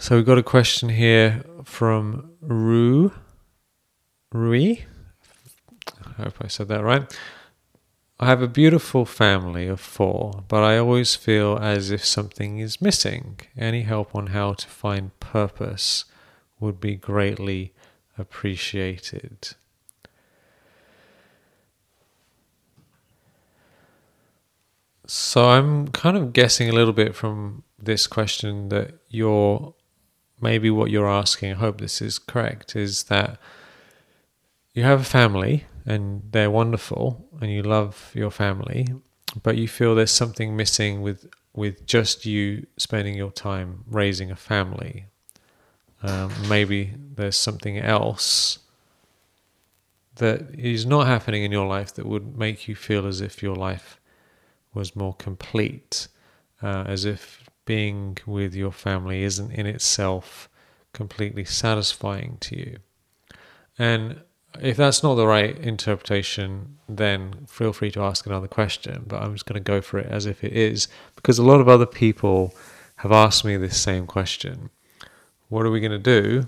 So we've got a question here from Rui. I hope I said that right. I have a beautiful family of 4, but I always feel as if something is missing. Any help on how to find purpose would be greatly appreciated. So I'm kind of guessing a little bit from this question that maybe what you're asking, I hope this is correct, is that you have a family and they're wonderful and you love your family, but you feel there's something missing with just you spending your time raising a family. Maybe there's something else that is not happening in your life that would make you feel as if your life was more complete, as if being with your family isn't in itself completely satisfying to you. And if that's not the right interpretation, then feel free to ask another question, but I'm just going to go for it as if it is, because a lot of other people have asked me this same question. What are we going to do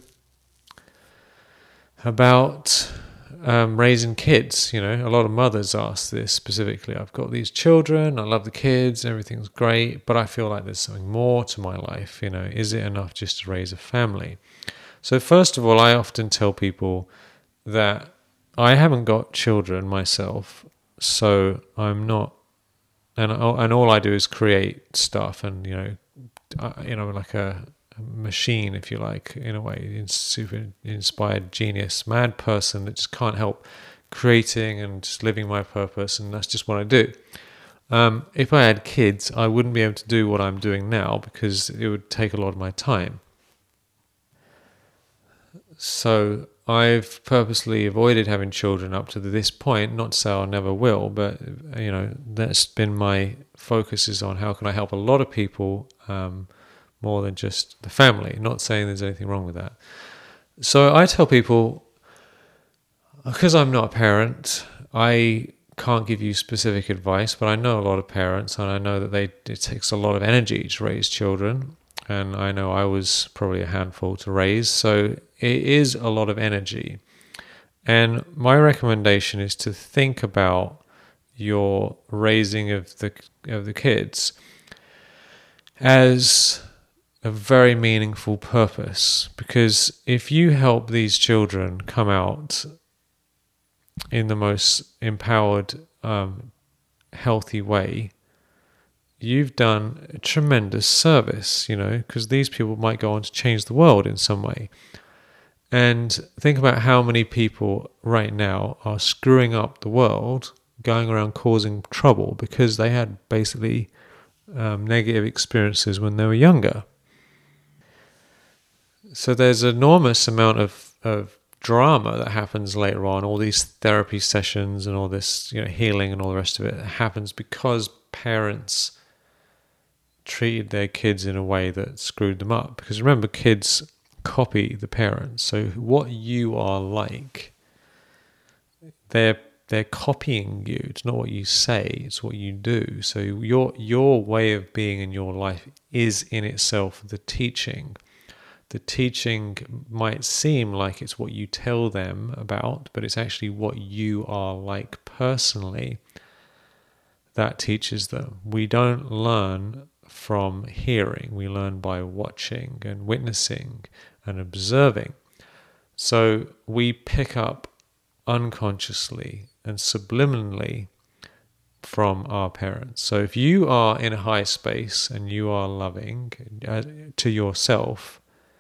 about raising kids? You know, a lot of mothers ask this specifically. I've got these children, I love the kids, everything's great, but I feel like there's something more to my life. You know, is it enough just to raise a family? So first of all, I often tell people that I haven't got children myself, so I'm not, and all I do is create stuff, and like a machine, if you like, in a way, super inspired genius, mad person that just can't help creating and just living my purpose, and that's just what I do. If I had kids, I wouldn't be able to do what I'm doing now because it would take a lot of my time. So I've purposely avoided having children up to this point, not to say I never will, but that's been my focus, is on how can I help a lot of people more than just the family. Not saying there's anything wrong with that. So I tell people, because I'm not a parent, I can't give you specific advice, but I know a lot of parents, and I know that it takes a lot of energy to raise children, and I know I was probably a handful to raise, so it is a lot of energy. And my recommendation is to think about your raising of the kids as a very meaningful purpose, because if you help these children come out in the most empowered, healthy way, you've done a tremendous service, because these people might go on to change the world in some way. And think about how many people right now are screwing up the world, going around causing trouble because they had basically negative experiences when they were younger. So there's an enormous amount of drama that happens later on, all these therapy sessions and all this healing and all the rest of it happens because parents treated their kids in a way that screwed them up. Because remember, kids copy the parents. So what you are like, they're copying you. It's not what you say, it's what you do. So your way of being in your life is in itself the teaching. The teaching might seem like it's what you tell them about, but it's actually what you are like personally that teaches them. We don't learn from hearing, we learn by watching and witnessing and observing. So we pick up unconsciously and subliminally from our parents. So if you are in a high space and you are loving to yourself,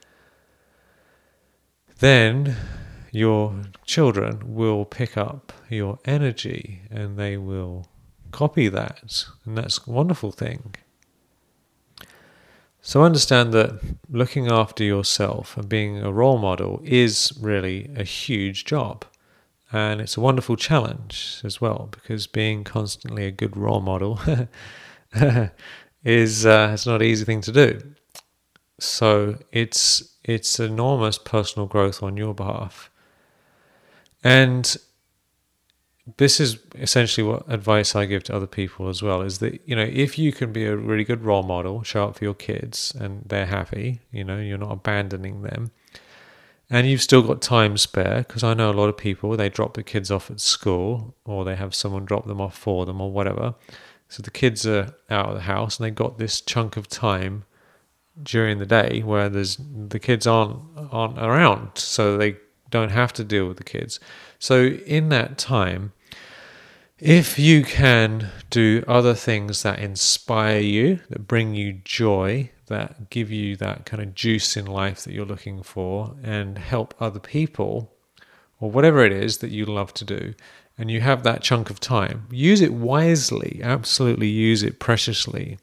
then your children will pick up your energy and they will copy that, and that's a wonderful thing. So understand that looking after yourself and being a role model is really a huge job, and it's a wonderful challenge as well, because being constantly a good role model is it's not an easy thing to do. So it's enormous personal growth on your behalf. And this is essentially what advice I give to other people as well, is that, if you can be a really good role model, show up for your kids and they're happy, you're not abandoning them, and you've still got time spare, because I know a lot of people, they drop the kids off at school, or they have someone drop them off for them or whatever. So the kids are out of the house and they got this chunk of time during the day where the kids aren't around, so they don't have to deal with the kids. So in that time, if you can do other things that inspire you, that bring you joy, that give you that kind of juice in life that you're looking for, and help other people, or whatever it is that you love to do, and you have that chunk of time, use it wisely, absolutely use it preciously.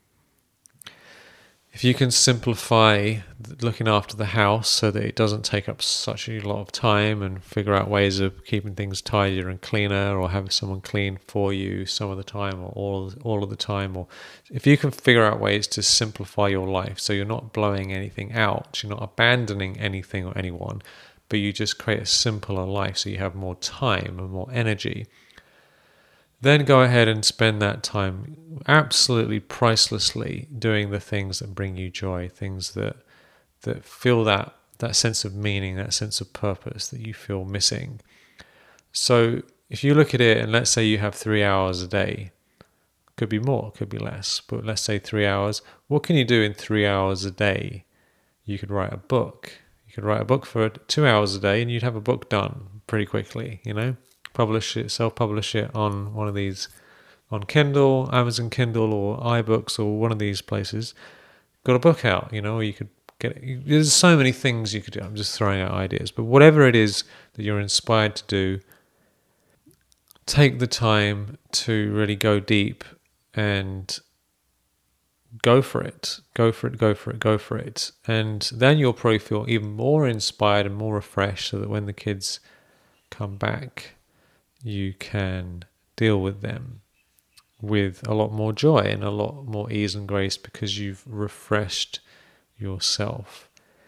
If you can simplify looking after the house so that it doesn't take up such a lot of time, and figure out ways of keeping things tidier and cleaner, or have someone clean for you some of the time, or all of the time, or if you can figure out ways to simplify your life so you're not blowing anything out, you're not abandoning anything or anyone, but you just create a simpler life so you have more time and more energy, then go ahead and spend that time absolutely pricelessly doing the things that bring you joy, things that feel that sense of meaning, that sense of purpose that you feel missing. So if you look at it, and let's say you have 3 hours a day, could be more, could be less, but let's say 3 hours. What can you do in 3 hours a day? You could write a book. You could write a book for 2 hours a day and you'd have a book done pretty quickly, Publish it, self-publish it on one of these, on Kindle, Amazon Kindle, or iBooks, or one of these places. Got a book out, or you could get it. There's so many things you could do. I'm just throwing out ideas, but whatever it is that you're inspired to do, take the time to really go deep and go for it. Go for it, go for it, go for it. And then you'll probably feel even more inspired and more refreshed, so that when the kids come back, you can deal with them with a lot more joy and a lot more ease and grace, because you've refreshed yourself.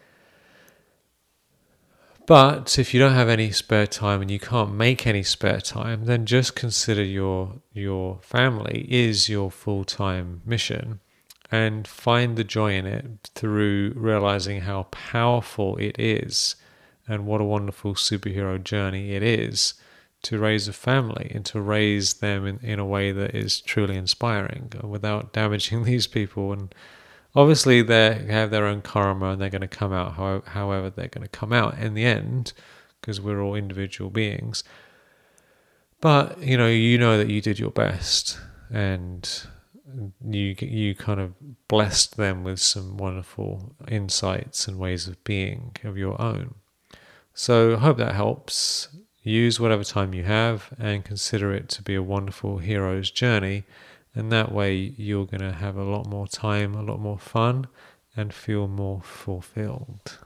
But if you don't have any spare time and you can't make any spare time, then just consider your family is your full-time mission, and find the joy in it through realizing how powerful it is and what a wonderful superhero journey it is to raise a family, and to raise them in a way that is truly inspiring without damaging these people. And obviously they have their own karma, and they're going to come out however they're going to come out in the end, because we're all individual beings. But you know that you did your best, and you kind of blessed them with some wonderful insights and ways of being of your own. So I hope that helps. Use whatever time you have and consider it to be a wonderful hero's journey, and that way you're going to have a lot more time, a lot more fun, and feel more fulfilled.